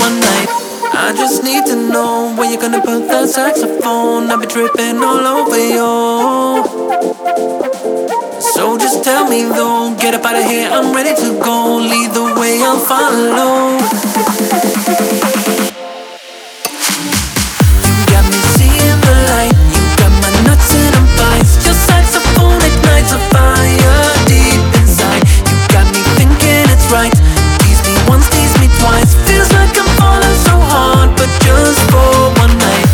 one night. I just need to know where you're gonna put that saxophone. I'll be tripping all over you. So just tell me though, get up out of here, I'm ready to go. Lead the way, I'll follow. You got me seeing the light, you got my nuts in a vice. Your saxophone ignites a fire deep inside. You got me thinking it's right. Tease me once, tease me twice. Feels like I'm falling so hard, but just for one night.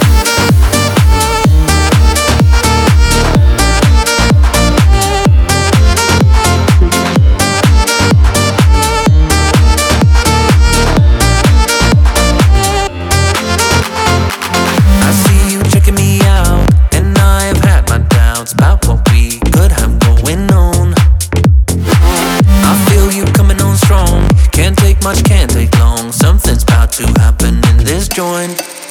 I see you checking me out, and I've had my doubts about what we could have going on. I feel you coming on strong. Can't take much, can't take long. Something's about to happen in this joint.